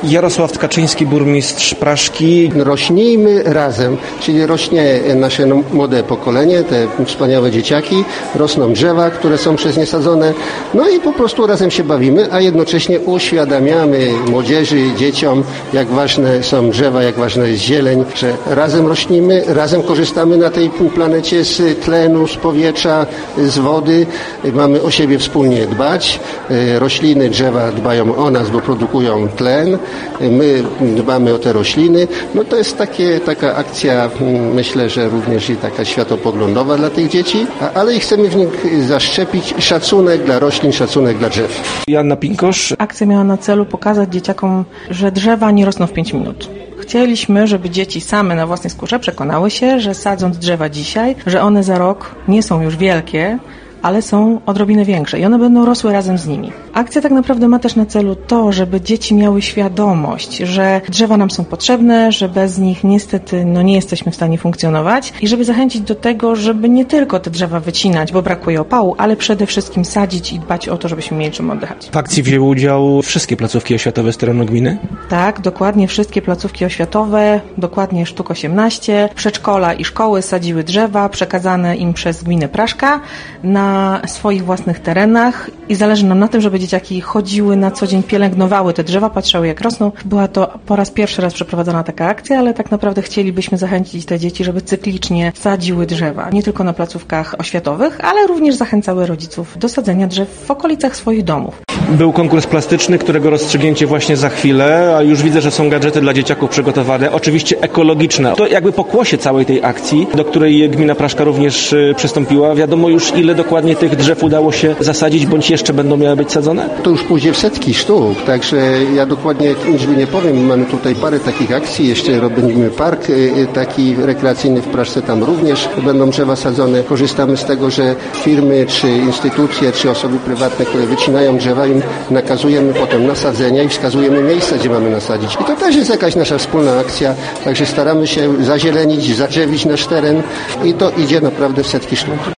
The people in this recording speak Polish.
Jarosław Tkaczyński, burmistrz Praszki. Rośnijmy razem, czyli rośnie nasze młode pokolenie, te wspaniałe dzieciaki, rosną drzewa, które są przez nie sadzone, no i po prostu razem się bawimy, a jednocześnie uświadamiamy młodzieży, dzieciom, jak ważne są drzewa, jak ważna jest zieleń, że razem rośnimy, razem korzystamy na tej planecie z tlenu, z powietrza, z wody, mamy o siebie wspólnie dbać, rośliny, drzewa dbają o nas, bo produkują tlen, my dbamy o te rośliny, no to jest taka akcja, myślę, że również i taka światopoglądowa dla tych dzieci, ale i chcemy w nich zaszczepić szacunek dla roślin, szacunek dla drzew. Joanna Pinkosz. Akcja miała na celu pokazać dzieciakom, że drzewa nie rosną w 5 minut. Chcieliśmy, żeby dzieci same na własnej skórze przekonały się, że sadząc drzewa dzisiaj, że one za rok nie są już wielkie, ale są odrobinę większe i one będą rosły razem z nimi. Akcja tak naprawdę ma też na celu to, żeby dzieci miały świadomość, że drzewa nam są potrzebne, że bez nich niestety nie jesteśmy w stanie funkcjonować i żeby zachęcić do tego, żeby nie tylko te drzewa wycinać, bo brakuje opału, ale przede wszystkim sadzić i dbać o to, żebyśmy mieli czym oddychać. W akcji wzięły udział wszystkie placówki oświatowe z terenu gminy? Tak, dokładnie wszystkie placówki oświatowe, dokładnie sztuk 18, przedszkola i szkoły sadziły drzewa przekazane im przez gminę Praszka na swoich własnych terenach i zależy nam na tym, żeby dzieciaki chodziły na co dzień, pielęgnowały te drzewa, patrzyły jak rosną. Była to po raz pierwszy raz przeprowadzona taka akcja, ale tak naprawdę chcielibyśmy zachęcić te dzieci, żeby cyklicznie sadziły drzewa. Nie tylko na placówkach oświatowych, ale również zachęcały rodziców do sadzenia drzew w okolicach swoich domów. Był konkurs plastyczny, którego rozstrzygnięcie właśnie za chwilę, a już widzę, że są gadżety dla dzieciaków przygotowane, oczywiście ekologiczne. To jakby pokłosie całej tej akcji, do której gmina Praszka również przystąpiła. Wiadomo już, ile dokładnie tych drzew udało się zasadzić, bądź jeszcze będą miały być sadzone? To już pójdzie w setki sztuk, także ja dokładnie liczby nie powiem. Mamy tutaj parę takich akcji, jeszcze robimy park taki rekreacyjny w Praszce, tam również będą drzewa sadzone. Korzystamy z tego, że firmy, czy instytucje, czy osoby prywatne, które wycinają drzewa, im nakazujemy potem nasadzenia i wskazujemy miejsca, gdzie mamy nasadzić. I to też jest jakaś nasza wspólna akcja, także staramy się zazielenić, zadrzewić nasz teren i to idzie naprawdę w setki sztuk.